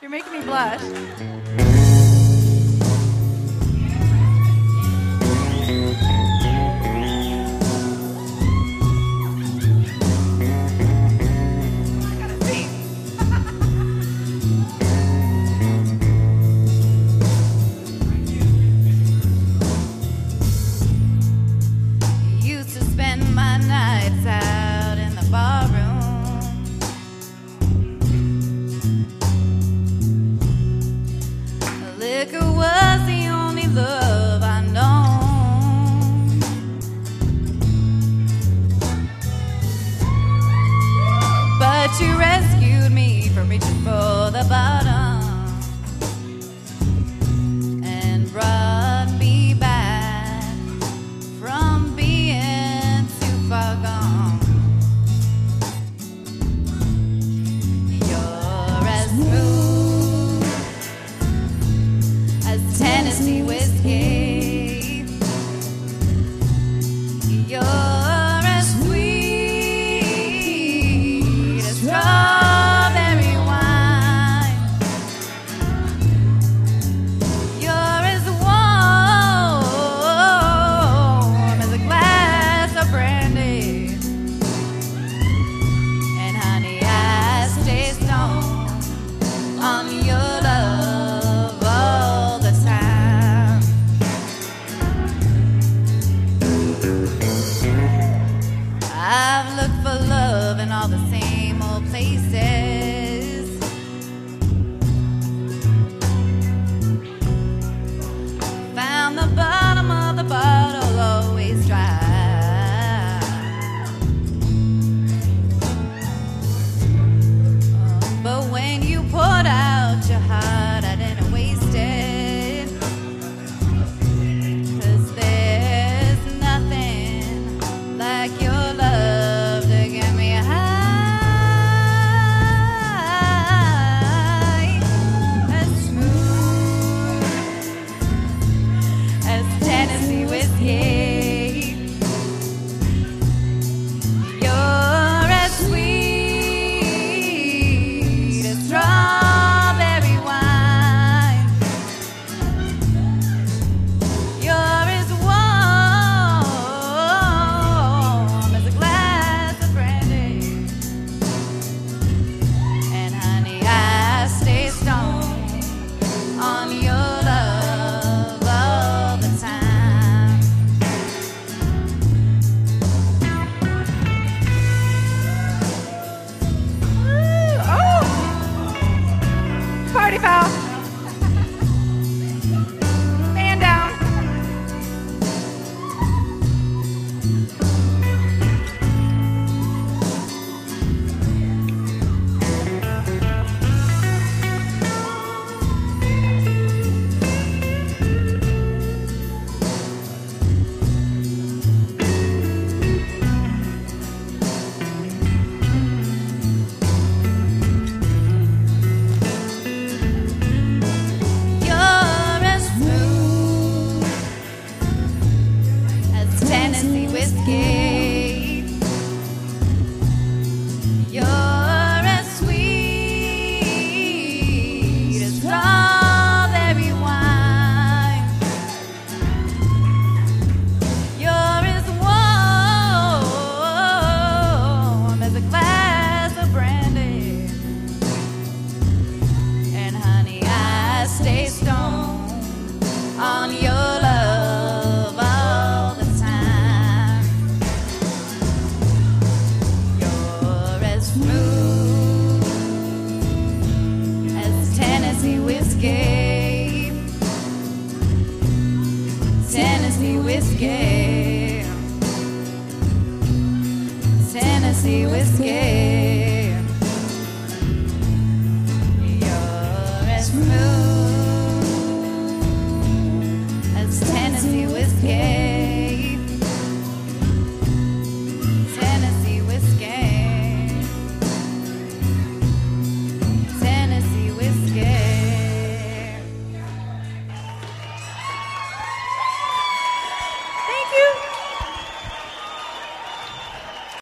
You're making me blush. Used to spend my nights out in the barroom. Liquor was the only love I known. But you rescued me from reaching for the bottom and brought me back from being too far gone. You're as smooth as Tennessee whiskey. You're as sweet as strawberry wine. You're as warm as a glass of brandy. And honey, I stay stoned on your love all the time. I've looked for love in all the same old places. Found the bottom of the bottle always dry. But when you poured out your heart, I didn't waste it. 'Cause there's nothing like your love to get me high. As smooth as Tennessee whiskey. You're as sweet as strawberry wine. You're as warm as a glass of brandy. And honey, I stay stoned on your love all the time. Oh! Party foul. Man down. You're as smooth as Tennessee whiskey. You're as sweet as strawberry wine. You're as warm as a glass of brandy. And honey, I stay stoned on your love all the time. You're as smooth as Tennessee whiskey. Tennessee whiskey. Tennessee whiskey.